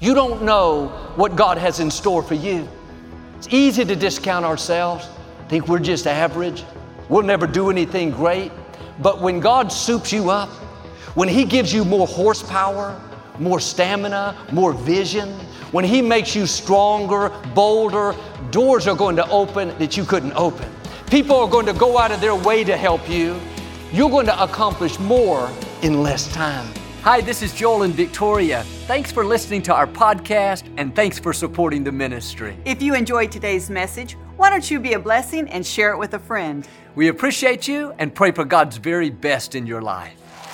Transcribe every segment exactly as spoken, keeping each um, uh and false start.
You don't know what God has in store for you. It's easy to discount ourselves, think we're just average, we'll never do anything great. But when God soups you up, when He gives you more horsepower, more stamina, more vision, when He makes you stronger, bolder, doors are going to open that you couldn't open. People are going to go out of their way to help you. You're going to accomplish more in less time. Hi, this is Joel and Victoria. Thanks for listening to our podcast, and thanks for supporting the ministry. If you enjoyed today's message, why don't you be a blessing and share it with a friend? We appreciate you and pray for God's very best in your life.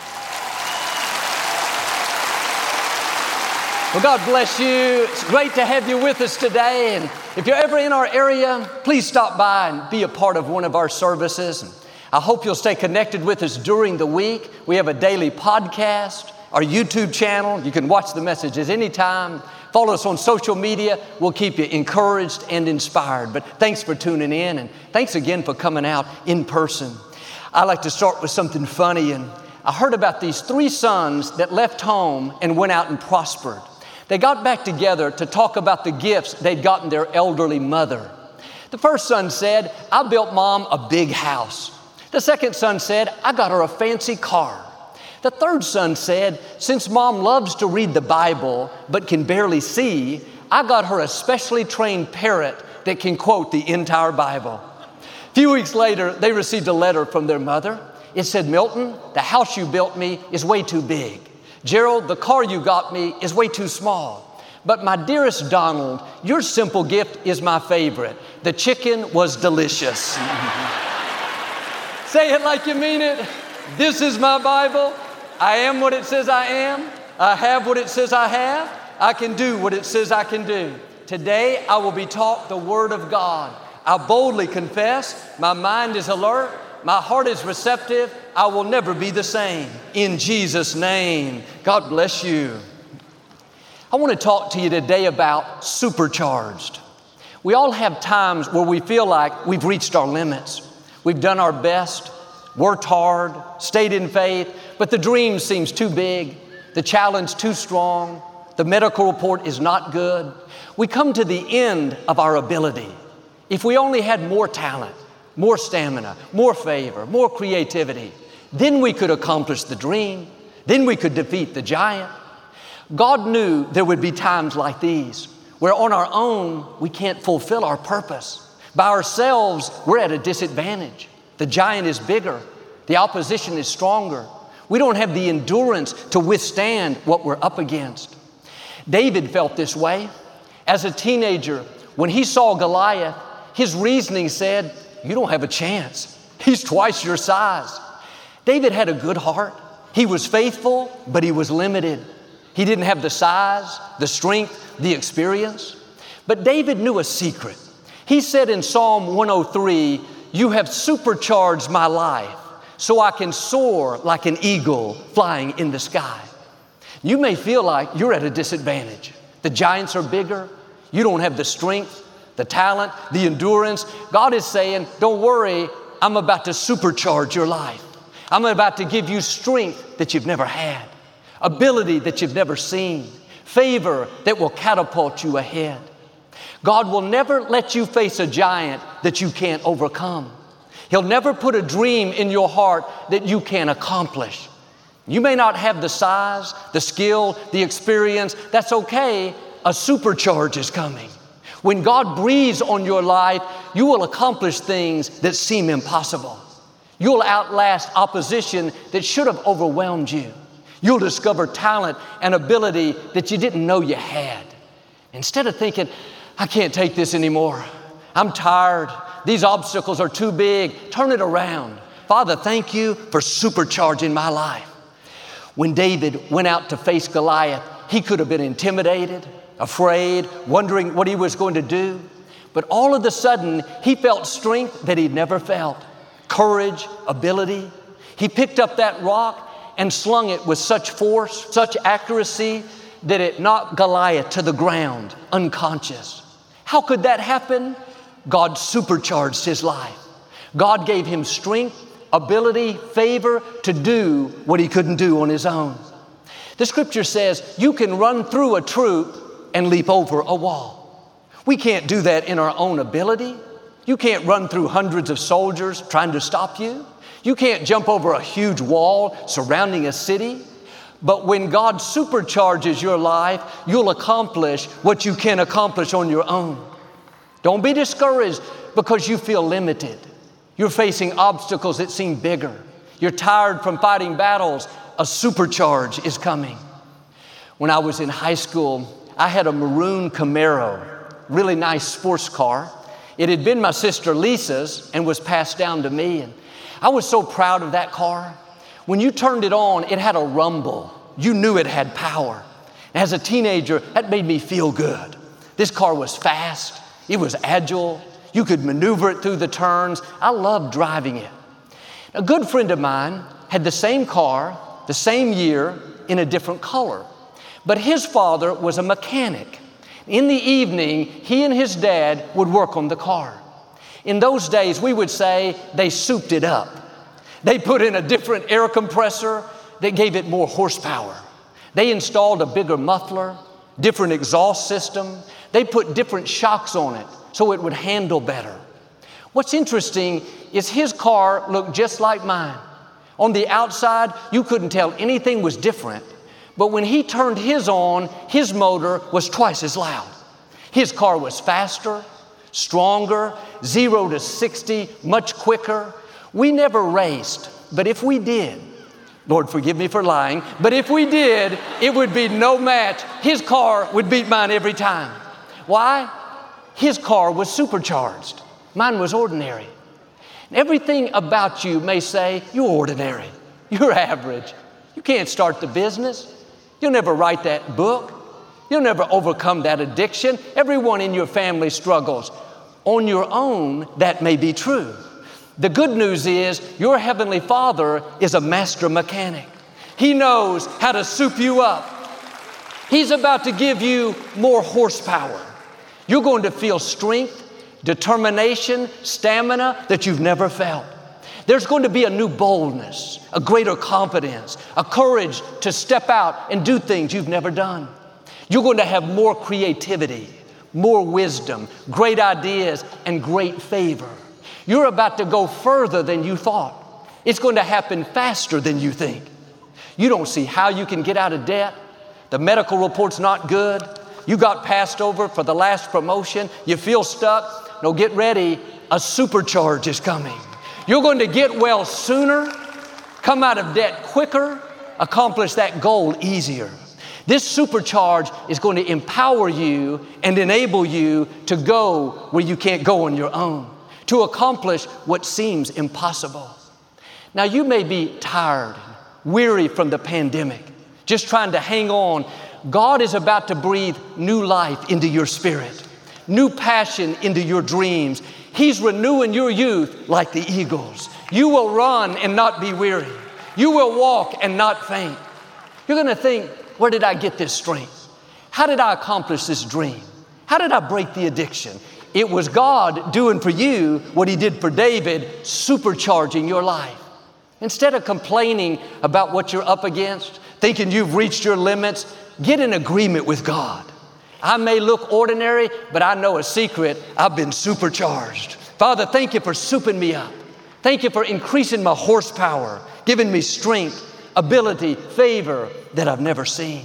Well, God bless you. It's great to have you with us today. And if you're ever in our area, please stop by and be a part of one of our services. And I hope you'll stay connected with us during the week. We have a daily podcast, our YouTube channel. You can watch the messages anytime. Follow us on social media. We'll keep you encouraged and inspired. But thanks for tuning in, and thanks again for coming out in person. I like to start with something funny. And I heard about these three sons that left home and went out and prospered. They got back together to talk about the gifts they'd gotten their elderly mother. The first son said, "I built Mom a big house." The second son said, "I got her a fancy car." The third son said, "Since Mom loves to read the Bible but can barely see, I got her a specially trained parrot that can quote the entire Bible." A few weeks later, they received a letter from their mother. It said, "Milton, the house you built me is way too big. Gerald, the car you got me is way too small. But my dearest Donald, your simple gift is my favorite. The chicken was delicious." Say it like you mean it. This is my Bible. I am what it says I am. I have what it says I have. I can do what it says I can do. Today, I will be taught the Word of God. I boldly confess, my mind is alert, my heart is receptive. I will never be the same. In Jesus' name, God bless you. I want to talk to you today about supercharged. We all have times where we feel like we've reached our limits. We've done our best, worked hard, stayed in faith, but the dream seems too big, the challenge too strong, the medical report is not good. We come to the end of our ability. If we only had more talent, more stamina, more favor, more creativity, then we could accomplish the dream. Then we could defeat the giant. God knew there would be times like these where on our own, we can't fulfill our purpose. By ourselves, we're at a disadvantage. The giant is bigger. The opposition is stronger. We don't have the endurance to withstand what we're up against. David felt this way. As a teenager, when he saw Goliath, his reasoning said, "You don't have a chance. He's twice your size." David had a good heart. He was faithful, but he was limited. He didn't have the size, the strength, the experience. But David knew a secret. He said in Psalm one oh three, "You have supercharged my life so I can soar like an eagle flying in the sky." You may feel like you're at a disadvantage. The giants are bigger. You don't have the strength, the talent, the endurance. God is saying, don't worry, I'm about to supercharge your life. I'm about to give you strength that you've never had, ability that you've never seen, favor that will catapult you ahead. God will never let you face a giant that you can't overcome. He'll never put a dream in your heart that you can't accomplish. You may not have the size, the skill, the experience. That's okay. A supercharge is coming. When God breathes on your life, you will accomplish things that seem impossible. You'll outlast opposition that should have overwhelmed you. You'll discover talent and ability that you didn't know you had. Instead of thinking, "I can't take this anymore. I'm tired. These obstacles are too big," turn it around. Father, thank you for supercharging my life. When David went out to face Goliath, he could have been intimidated, afraid, wondering what he was going to do. But all of a sudden, he felt strength that he'd never felt. Courage, ability. He picked up that rock and slung it with such force, such accuracy, that it knocked Goliath to the ground, unconscious. How could that happen? God supercharged his life. God gave him strength, ability, favor to do what he couldn't do on his own. The scripture says you can run through a troop and leap over a wall. We can't do that in our own ability. You can't run through hundreds of soldiers trying to stop you. You can't jump over a huge wall surrounding a city. But when God supercharges your life, you'll accomplish what you can accomplish on your own. Don't be discouraged because you feel limited. You're facing obstacles that seem bigger. You're tired from fighting battles. A supercharge is coming. When I was in high school, I had a maroon Camaro, really nice sports car. It had been my sister Lisa's and was passed down to me. And I was so proud of that car. When you turned it on, it had a rumble. You knew it had power. As a teenager, that made me feel good. This car was fast. It was agile. You could maneuver it through the turns. I loved driving it. A good friend of mine had the same car, the same year, in a different color. But his father was a mechanic. In the evening, he and his dad would work on the car. In those days, we would say they souped it up. They put in a different air compressor that gave it more horsepower. They installed a bigger muffler, different exhaust system. They put different shocks on it so it would handle better. What's interesting is his car looked just like mine. On the outside, you couldn't tell anything was different. But when he turned his on, his motor was twice as loud. His car was faster, stronger, zero to sixty, much quicker. We never raced, but if we did, Lord, forgive me for lying, but if we did, it would be no match. His car would beat mine every time. Why? His car was supercharged. Mine was ordinary. Everything about you may say, you're ordinary, you're average. You can't start the business. You'll never write that book. You'll never overcome that addiction. Everyone in your family struggles. On your own, that may be true. The good news is your Heavenly Father is a master mechanic. He knows how to soup you up. He's about to give you more horsepower. You're going to feel strength, determination, stamina that you've never felt. There's going to be a new boldness, a greater confidence, a courage to step out and do things you've never done. You're going to have more creativity, more wisdom, great ideas, and great favor. You're about to go further than you thought. It's going to happen faster than you think. You don't see how you can get out of debt. The medical report's not good. You got passed over for the last promotion. You feel stuck. No, get ready. A supercharge is coming. You're going to get well sooner, come out of debt quicker, accomplish that goal easier. This supercharge is going to empower you and enable you to go where you can't go on your own, to accomplish what seems impossible. Now, you may be tired, weary from the pandemic, just trying to hang on. God is about to breathe new life into your spirit, new passion into your dreams. He's renewing your youth like the eagles. You will run and not be weary. You will walk and not faint. You're going to think, where did I get this strength? How did I accomplish this dream? How did I break the addiction? It was God doing for you what He did for David, supercharging your life. Instead of complaining about what you're up against, thinking you've reached your limits, get in agreement with God. I may look ordinary, but I know a secret. I've been supercharged. Father, thank you for souping me up. Thank you for increasing my horsepower, giving me strength, ability, favor that I've never seen.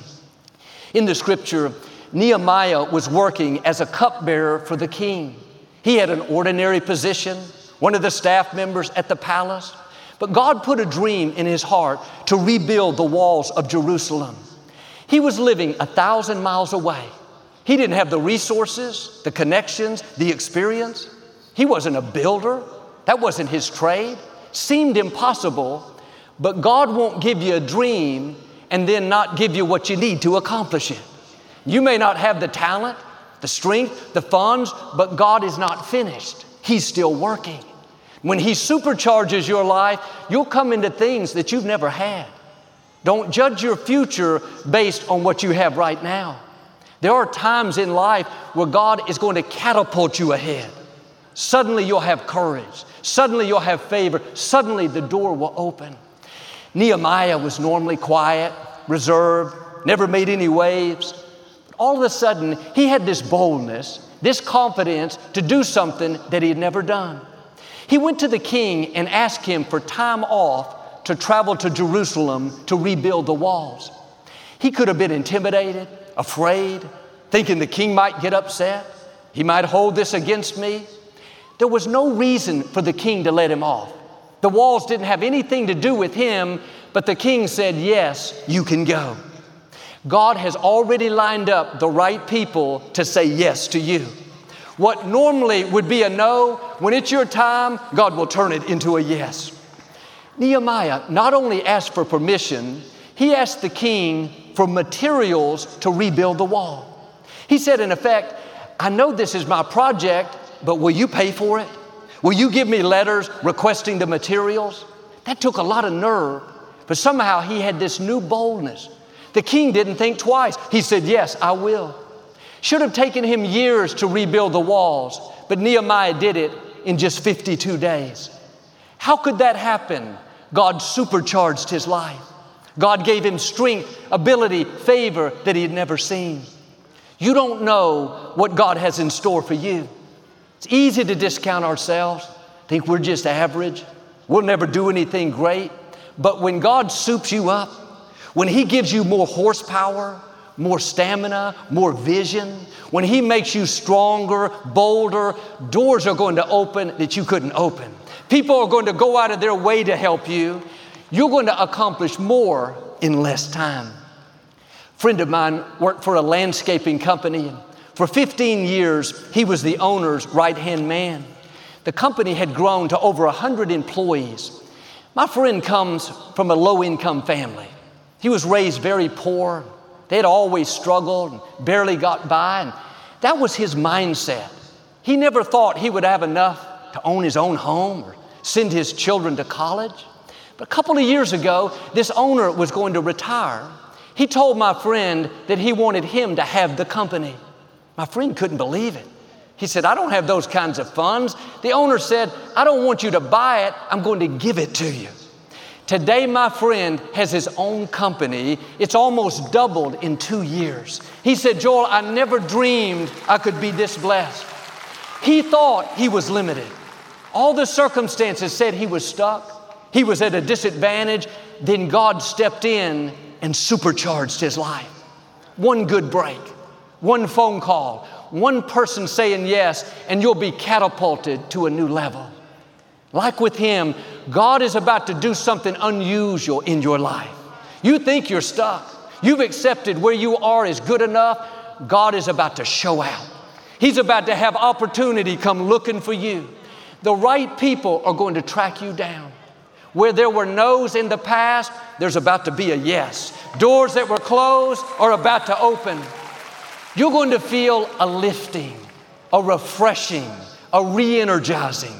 In the scripture, Nehemiah was working as a cupbearer for the king. He had an ordinary position, one of the staff members at the palace. But God put a dream in his heart to rebuild the walls of Jerusalem. He was living a thousand miles away. He didn't have the resources, the connections, the experience. He wasn't a builder. That wasn't his trade. Seemed impossible, but God won't give you a dream and then not give you what you need to accomplish it. You may not have the talent, the strength, the funds, but God is not finished. He's still working. When He supercharges your life, you'll come into things that you've never had. Don't judge your future based on what you have right now. There are times in life where God is going to catapult you ahead. Suddenly you'll have courage. Suddenly you'll have favor. Suddenly the door will open. Nehemiah was normally quiet, reserved, never made any waves. all of a sudden, he had this boldness, this confidence to do something that he had never done. He went to the king and asked him for time off to travel to Jerusalem to rebuild the walls. He could have been intimidated, afraid, thinking the king might get upset. He might hold this against me. There was no reason for the king to let him off. The walls didn't have anything to do with him, but the king said, yes, you can go. God has already lined up the right people to say yes to you. What normally would be a no, when it's your time, God will turn it into a yes. Nehemiah not only asked for permission, he asked the king for materials to rebuild the wall. He said, in effect, I know this is my project, but will you pay for it? Will you give me letters requesting the materials? That took a lot of nerve, but somehow he had this new boldness. The king didn't think twice. He said, yes, I will. Should have taken him years to rebuild the walls, but Nehemiah did it in just fifty-two days. How could that happen? God supercharged his life. God gave him strength, ability, favor that he had never seen. You don't know what God has in store for you. It's easy to discount ourselves, think we're just average, we'll never do anything great. But when God soups you up, when he gives you more horsepower, more stamina, more vision, when he makes you stronger, bolder, doors are going to open that you couldn't open. People are going to go out of their way to help you. You're going to accomplish more in less time. A friend of mine worked for a landscaping company, and for fifteen years, he was the owner's right-hand man. The company had grown to over one hundred employees. My friend comes from a low-income family. He was raised very poor. They had always struggled and barely got by, and that was his mindset. He never thought he would have enough to own his own home or send his children to college. But a couple of years ago, this owner was going to retire. He told my friend that he wanted him to have the company. My friend couldn't believe it. He said, I don't have those kinds of funds. The owner said, I don't want you to buy it. I'm going to give it to you. Today, my friend has his own company. It's almost doubled in two years. He said, Joel, I never dreamed I could be this blessed. He thought he was limited. All the circumstances said he was stuck. He was at a disadvantage. Then God stepped in and supercharged his life. One good break, one phone call, one person saying yes, and you'll be catapulted to a new level. Like with him, God is about to do something unusual in your life. You think you're stuck. You've accepted where you are is good enough. God is about to show out. He's about to have opportunity come looking for you. The right people are going to track you down. Where there were no's in the past, there's about to be a yes. Doors that were closed are about to open. You're going to feel a lifting, a refreshing, a re-energizing.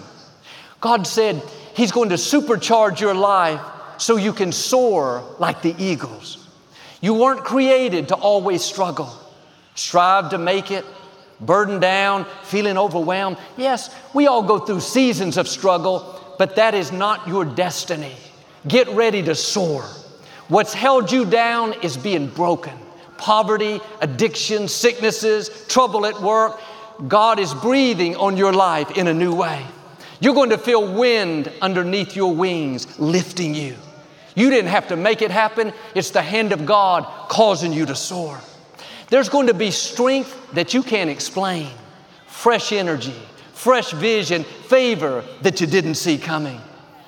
God said He's going to supercharge your life so you can soar like the eagles. You weren't created to always struggle. Strive to make it, burdened down, feeling overwhelmed. Yes, we all go through seasons of struggle, but that is not your destiny. Get ready to soar. What's held you down is being broken. Poverty, addiction, sicknesses, trouble at work. God is breathing on your life in a new way. You're going to feel wind underneath your wings lifting you. You didn't have to make it happen. It's the hand of God causing you to soar. There's going to be strength that you can't explain. Fresh energy, fresh vision, favor that you didn't see coming.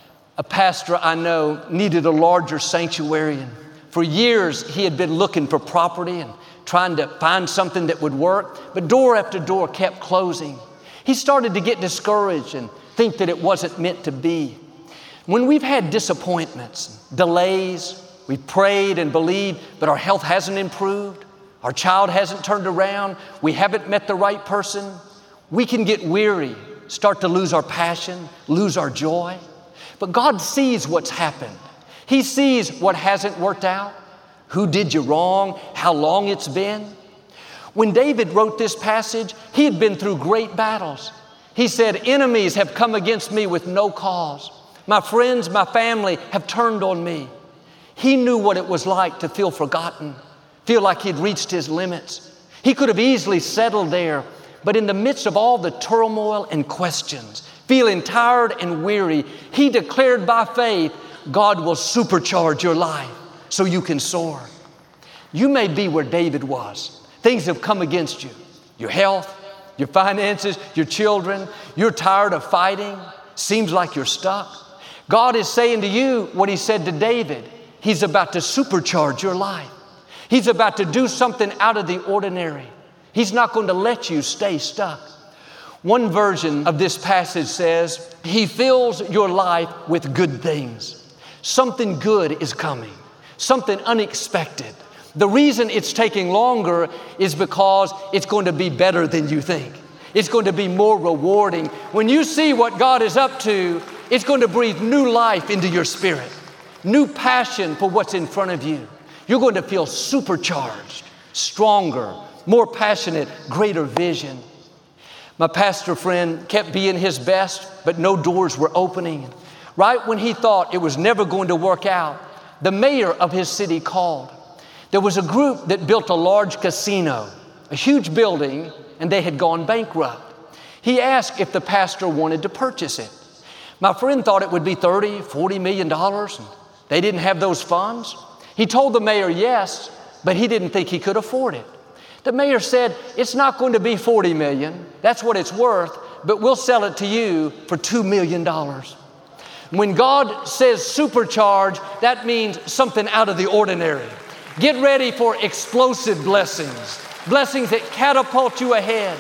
A pastor I know needed a larger sanctuary, and for years he had been looking for property and trying to find something that would work, but door after door kept closing. He started to get discouraged and think that it wasn't meant to be. When we've had disappointments, delays, we've prayed and believed, but our health hasn't improved, our child hasn't turned around, we haven't met the right person, we can get weary, start to lose our passion, lose our joy. But God sees what's happened. He sees what hasn't worked out, who did you wrong, how long it's been. When David wrote this passage, he had been through great battles. He said, enemies have come against me with no cause. My friends, my family have turned on me. He knew what it was like to feel forgotten, feel like he'd reached his limits. He could have easily settled there, but in the midst of all the turmoil and questions, feeling tired and weary, he declared by faith, God will supercharge your life so you can soar. You may be where David was. Things have come against you. Your health, your finances, your children. You're tired of fighting. Seems like you're stuck. God is saying to you what He said to David. He's about to supercharge your life. He's about to do something out of the ordinary. He's not going to let you stay stuck. One version of this passage says, He fills your life with good things. Something good is coming. Something unexpected. The reason it's taking longer is because it's going to be better than you think. It's going to be more rewarding. When you see what God is up to, it's going to breathe new life into your spirit, new passion for what's in front of you. You're going to feel supercharged, stronger, more passionate, greater vision. My pastor friend kept being his best, but no doors were opening. Right when he thought it was never going to work out, the mayor of his city called. There was a group that built a large casino, a huge building, and they had gone bankrupt. He asked if the pastor wanted to purchase it. My friend thought it would be thirty, forty million dollars, and they didn't have those funds. He told the mayor yes, but he didn't think he could afford it. The mayor said, it's not going to be forty million. That's what it's worth, but we'll sell it to you for two million dollars. When God says supercharge, that means something out of the ordinary. Get ready for explosive blessings, blessings that catapult you ahead.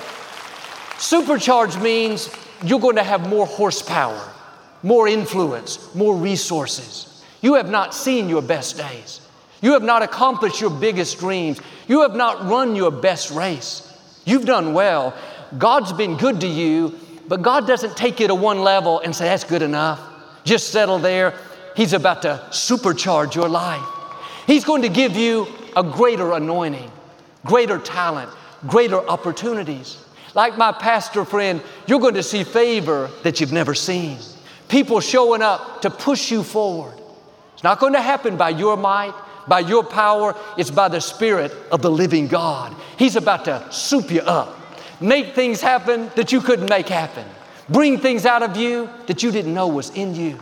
Supercharge means you're going to have more horsepower, more influence, more resources. You have not seen your best days. You have not accomplished your biggest dreams. You have not run your best race. You've done well. God's been good to you, but God doesn't take you to one level and say, that's good enough. Just settle there. He's about to supercharge your life. He's going to give you a greater anointing, greater talent, greater opportunities. Like my pastor friend, you're going to see favor that you've never seen. People showing up to push you forward. It's not going to happen by your might, by your power. It's by the Spirit of the living God. He's about to soup you up, make things happen that you couldn't make happen, bring things out of you that you didn't know was in you.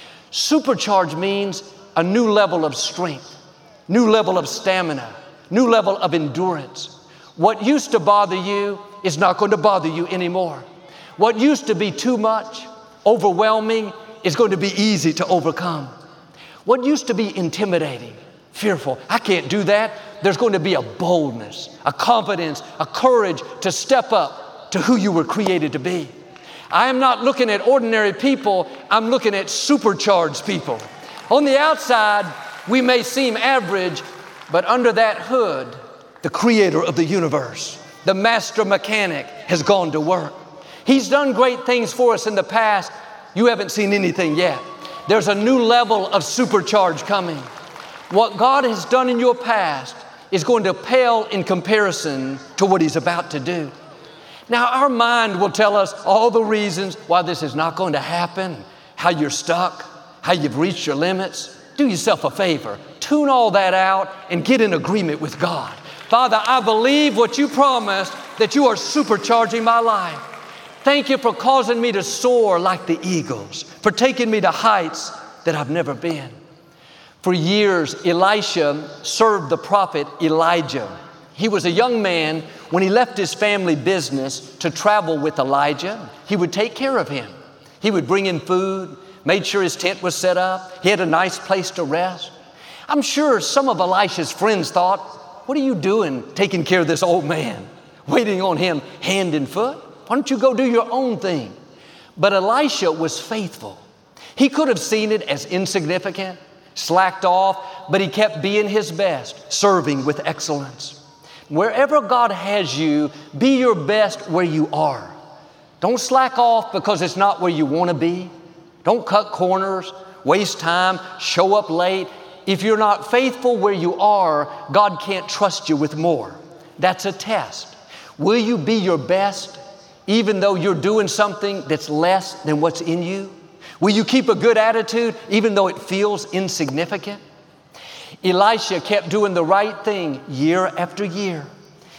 Supercharge means a new level of strength, new level of stamina, new level of endurance. What used to bother you is not going to bother you anymore. What used to be too much, overwhelming, is going to be easy to overcome. What used to be intimidating, fearful, I can't do that, there's going to be a boldness, a confidence, a courage to step up to who you were created to be. I am not looking at ordinary people, I'm looking at supercharged people. On the outside, we may seem average, but under that hood, the creator of the universe, the master mechanic, has gone to work. He's done great things for us in the past. You haven't seen anything yet. There's a new level of supercharge coming. What God has done in your past is going to pale in comparison to what He's about to do. Now, our mind will tell us all the reasons why this is not going to happen, how you're stuck, how you've reached your limits. Do yourself a favor. Tune all that out and get in agreement with God. Father, I believe what you promised, that you are supercharging my life. Thank you for causing me to soar like the eagles, for taking me to heights that I've never been. For years, Elisha served the prophet Elijah. He was a young man when he left his family business to travel with Elijah. He would take care of him. He would bring in food, made sure his tent was set up. He had a nice place to rest. I'm sure some of Elisha's friends thought, what are you doing taking care of this old man, waiting on him hand and foot? Why don't you go do your own thing? But Elisha was faithful. He could have seen it as insignificant, slacked off, but he kept being his best, serving with excellence. Wherever God has you, be your best where you are. Don't slack off because it's not where you want to be. Don't cut corners, waste time, show up late. If you're not faithful where you are, God can't trust you with more. That's a test. Will you be your best even though you're doing something that's less than what's in you? Will you keep a good attitude even though it feels insignificant? Elisha kept doing the right thing year after year.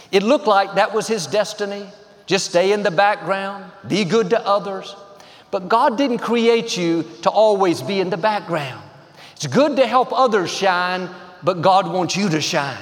It looked like that was his destiny. Just stay in the background, be good to others. But God didn't create you to always be in the background. It's good to help others shine, but God wants you to shine.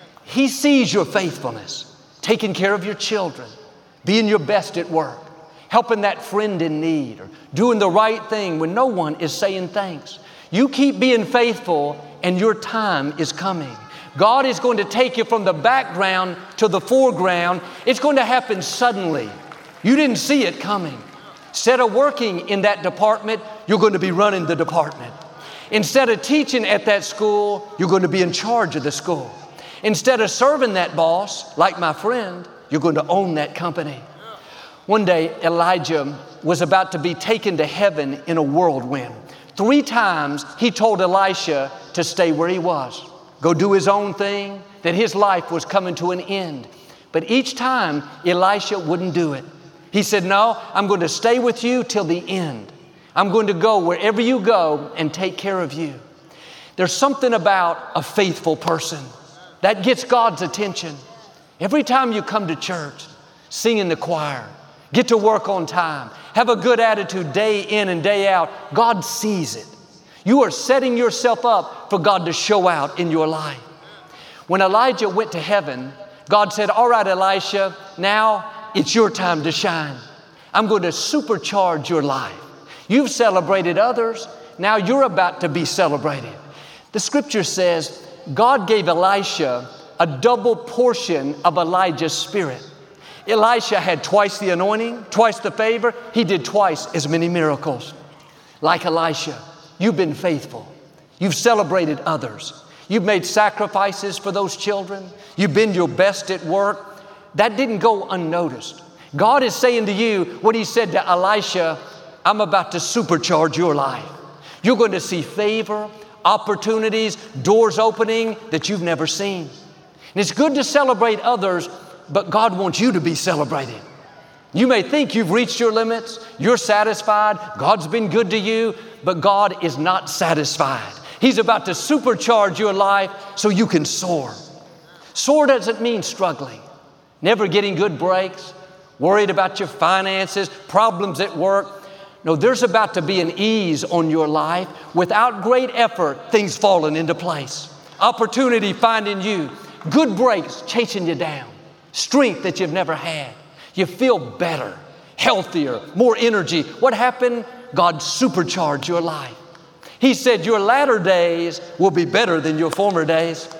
He sees your faithfulness, taking care of your children, being your best at work, helping that friend in need, or doing the right thing when no one is saying thanks. You keep being faithful and your time is coming. God is going to take you from the background to the foreground. It's going to happen suddenly. You didn't see it coming. Instead of working in that department, you're going to be running the department. Instead of teaching at that school, you're going to be in charge of the school. Instead of serving that boss, like my friend, you're going to own that company. One day, Elijah was about to be taken to heaven in a whirlwind. Three times he told Elisha to stay where he was, go do his own thing, that his life was coming to an end. But each time, Elisha wouldn't do it. He said, no, I'm going to stay with you till the end. I'm going to go wherever you go and take care of you. There's something about a faithful person that gets God's attention. Every time you come to church, sing in the choir, get to work on time, have a good attitude day in and day out, God sees it. You are setting yourself up for God to show out in your life. When Elijah went to heaven, God said, all right, Elisha, now it's your time to shine. I'm going to supercharge your life. You've celebrated others. Now you're about to be celebrated. The scripture says God gave Elisha a double portion of Elijah's spirit. Elisha had twice the anointing, twice the favor. He did twice as many miracles. Like Elisha, you've been faithful. You've celebrated others. You've made sacrifices for those children. You've been your best at work. That didn't go unnoticed. God is saying to you what He said to Elisha, I'm about to supercharge your life. You're going to see favor, opportunities, doors opening that you've never seen. And it's good to celebrate others, but God wants you to be celebrated. You may think you've reached your limits, you're satisfied, God's been good to you, but God is not satisfied. He's about to supercharge your life so you can soar. Soar doesn't mean struggling, never getting good breaks, worried about your finances, problems at work. No, there's about to be an ease on your life. Without great effort, things falling into place. Opportunity finding you. Good breaks chasing you down. Strength that you've never had. You feel better, healthier, more energy. What happened? God supercharged your life. He said your latter days will be better than your former days.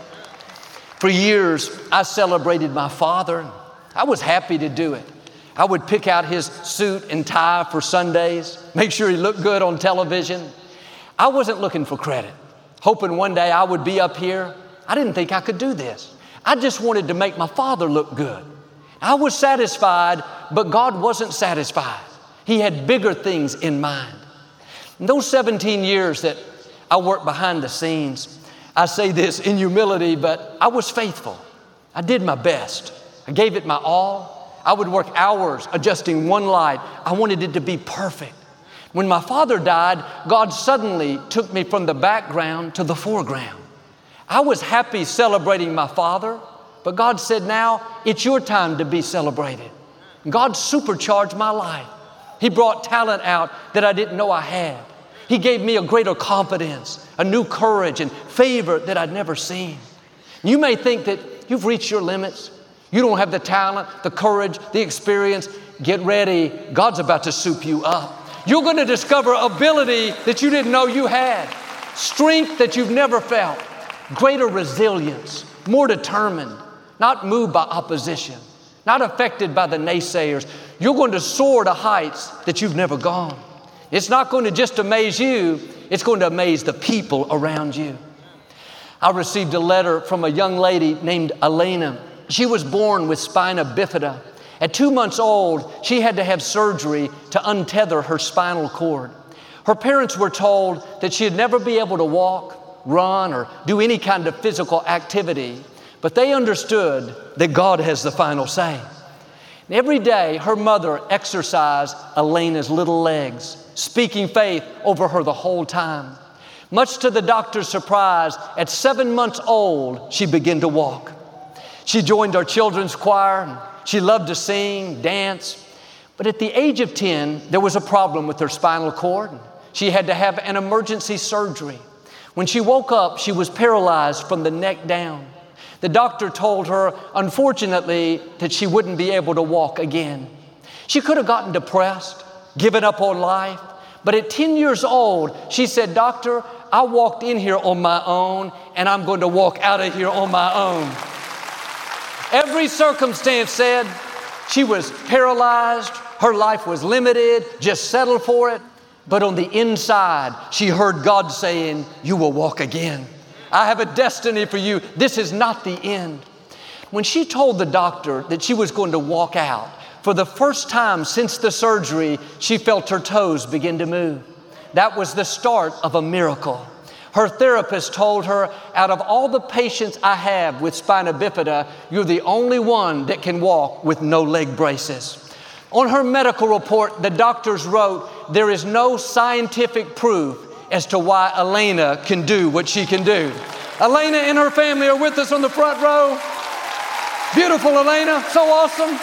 For years, I celebrated my father. I was happy to do it. I would pick out his suit and tie for Sundays, make sure he looked good on television. I wasn't looking for credit, hoping one day I would be up here. I didn't think I could do this. I just wanted to make my father look good. I was satisfied, but God wasn't satisfied. He had bigger things in mind. In those seventeen years that I worked behind the scenes, I say this in humility, but I was faithful. I did my best. I gave it my all. I would work hours adjusting one light. I wanted it to be perfect. When my father died, God suddenly took me from the background to the foreground. I was happy celebrating my father, but God said, now it's your time to be celebrated. God supercharged my life. He brought talent out that I didn't know I had. He gave me a greater confidence, a new courage and favor that I'd never seen. You may think that you've reached your limits. You don't have the talent, the courage, the experience. Get ready. God's about to soup you up. You're going to discover ability that you didn't know you had, strength that you've never felt, greater resilience, more determined, not moved by opposition, not affected by the naysayers. You're going to soar to heights that you've never gone. It's not going to just amaze you, it's going to amaze the people around you. I received a letter from a young lady named Elena. She was born with spina bifida. At two months old, she had to have surgery to untether her spinal cord. Her parents were told that she'd never be able to walk, run, or do any kind of physical activity, but they understood that God has the final say. And every day, her mother exercised Elena's little legs, speaking faith over her the whole time. Much to the doctor's surprise, at seven months old, she began to walk. She joined our children's choir. And she loved to sing, dance. But at the age of ten, there was a problem with her spinal cord. She had to have an emergency surgery. When she woke up, she was paralyzed from the neck down. The doctor told her, unfortunately, that she wouldn't be able to walk again. She could have gotten depressed, given up on life. But at ten years old, she said, "Doctor, I walked in here on my own, and I'm going to walk out of here on my own." Every circumstance said she was paralyzed, her life was limited, just settle for it. But on the inside, she heard God saying, "You will walk again. I have a destiny for you. This is not the end." When she told the doctor that she was going to walk out, for the first time since the surgery, she felt her toes begin to move. That was the start of a miracle. Her therapist told her, "Out of all the patients I have with spina bifida, you're the only one that can walk with no leg braces." On her medical report, the doctors wrote, "There is no scientific proof as to why Elena can do what she can do." Elena and her family are with us on the front row. Beautiful Elena, so awesome.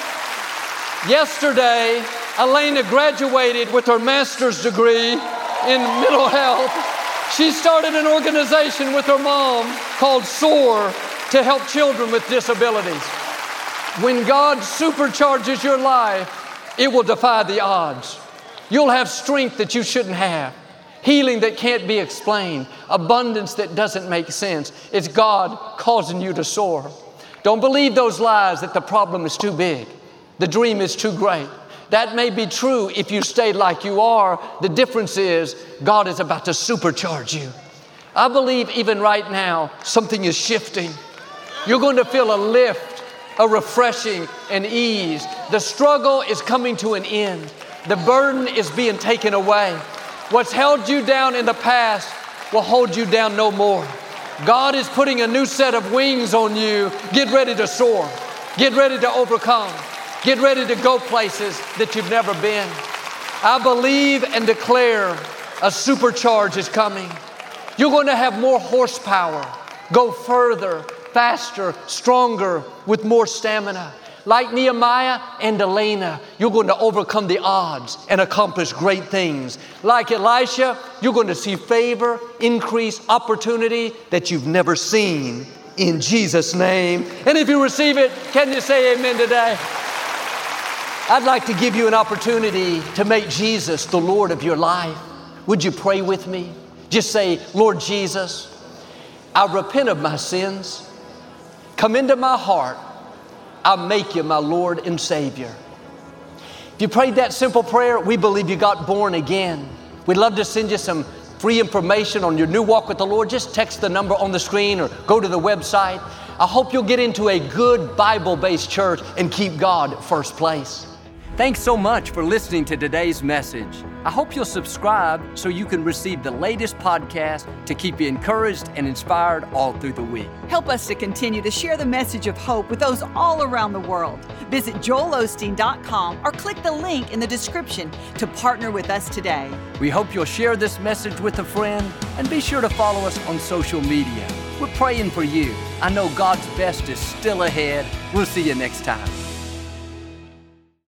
Yesterday, Elena graduated with her master's degree in mental health. She started an organization with her mom called SOAR to help children with disabilities. When God supercharges your life, it will defy the odds. You'll have strength that you shouldn't have, healing that can't be explained, abundance that doesn't make sense. It's God causing you to soar. Don't believe those lies that the problem is too big, the dream is too great. That may be true if you stay like you are. The difference is God is about to supercharge you. I believe even right now, something is shifting. You're going to feel a lift, a refreshing, an ease. The struggle is coming to an end. The burden is being taken away. What's held you down in the past will hold you down no more. God is putting a new set of wings on you. Get ready to soar. Get ready to overcome. Get ready to go places that you've never been. I believe and declare a supercharge is coming. You're going to have more horsepower, go further, faster, stronger, with more stamina. Like Nehemiah and Elena, you're going to overcome the odds and accomplish great things. Like Elisha, you're going to see favor, increase, opportunity that you've never seen in Jesus' name. And if you receive it, can you say amen today? I'd like to give you an opportunity to make Jesus the Lord of your life. Would you pray with me? Just say, "Lord Jesus, I repent of my sins. Come into my heart. I make you my Lord and Savior." If you prayed that simple prayer, we believe you got born again. We'd love to send you some free information on your new walk with the Lord. Just text the number on the screen or go to the website. I hope you'll get into a good Bible-based church and keep God first place. Thanks so much for listening to today's message. I hope you'll subscribe so you can receive the latest podcast to keep you encouraged and inspired all through the week. Help us to continue to share the message of hope with those all around the world. Visit joel osteen dot com or click the link in the description to partner with us today. We hope you'll share this message with a friend and be sure to follow us on social media. We're praying for you. I know God's best is still ahead. We'll see you next time.